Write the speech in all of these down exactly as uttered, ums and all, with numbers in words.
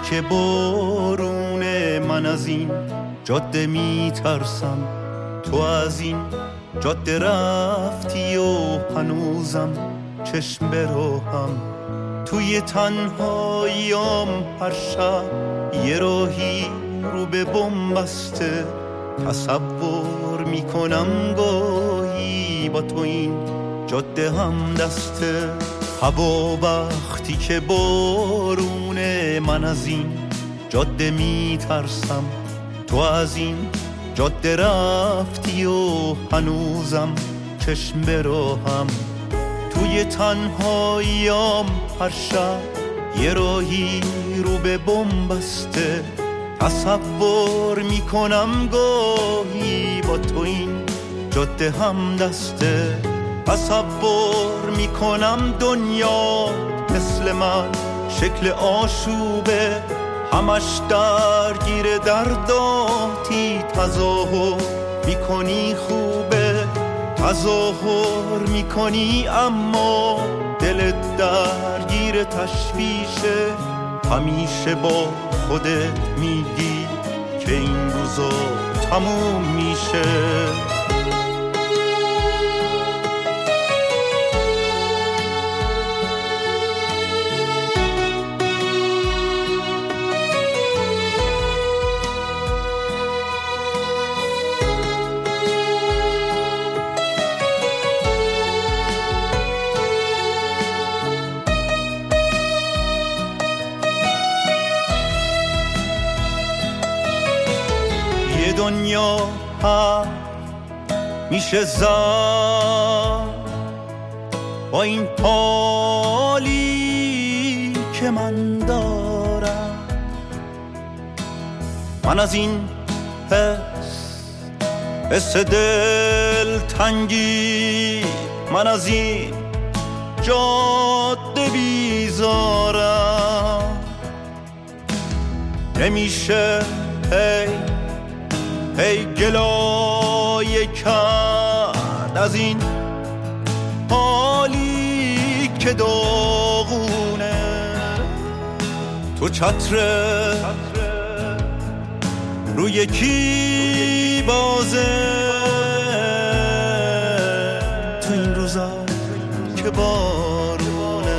که بارونه، من از این جاده میترسم. تو از این جاده رفتی و هنوزم چشم به راهم. توی تنهاییام هر شب یه راهی رو به بم بسته. تصور میکنم گاهی با تو این جاده هم دسته. هوا وقتی که بارونه، من از این جاده میترسم. تو از این جاده رفتی و هنوزم چشم به راهم. توی تنهاییام هر شب یه راهی رو به بم بسته. تصور میکنم گاهی با تو این جاده هم دسته. تصور میکنم دنیا مثل من شکل آشوبه، همش درگیر درداتی. تظاهر میکنی خوبه، تظاهر میکنی اما دلت درگیر تشویشه. همیشه با خودت میگی که این روزا تموم میشه. دنیا هم میشه زد با این حالی که من دارم. من از این حس حس دل تنگی، من از این جاده بیزارم. نمیشه هی هی گلایه کرد از این حالی که داغونه. تو چتر روی کی بازه، تو این روزا که بارونه.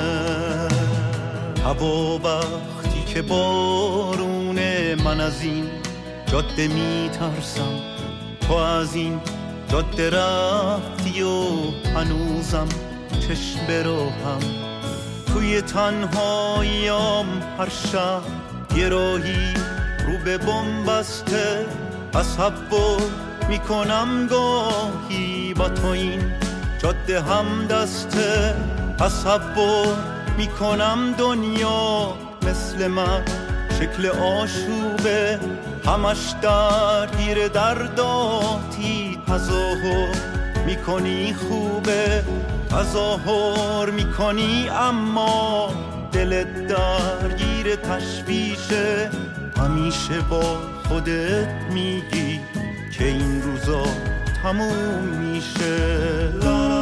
هوا وقتی که بارونه، من از این جاده میترسم. تو از این جاده رفتی و هنوزم چشم به راهم. توی تنهاییام هر شب یه راهی رو به بم بسته. تصور میکنم گاهی با تو این جاده هم دسته. تصور میکنم دنیا مثل من شکل آشوبه، همش درگیر درداتی. تظاهر میکنی خوبه، تظاهر میکنی اما دلت درگیر تشویشه. همیشه با خودت میگی که این روزا تموم میشه.